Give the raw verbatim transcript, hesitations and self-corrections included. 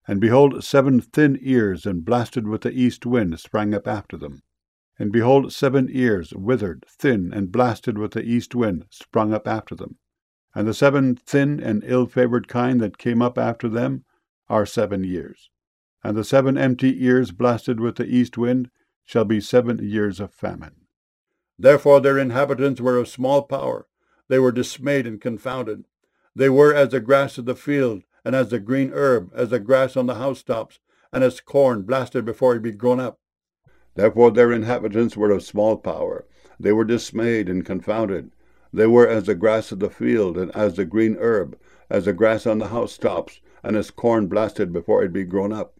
And behold, seven thin ears, and blasted with the east wind, sprang up after them. And behold, seven ears, withered, thin, and blasted with the east wind, sprung up after them. And the seven thin and ill-favoured kind that came up after them are seven years. And the seven empty ears, blasted with the east wind, shall be seven years of famine. Therefore their inhabitants were of small power. They were dismayed and confounded. They were as the grass of the field, and as the green herb, as the grass on the housetops, and as corn blasted before it be grown up. Therefore their inhabitants were of small power. They were dismayed and confounded. They were as the grass of the field, and as the green herb, as the grass on the housetops, and as corn blasted before it be grown up.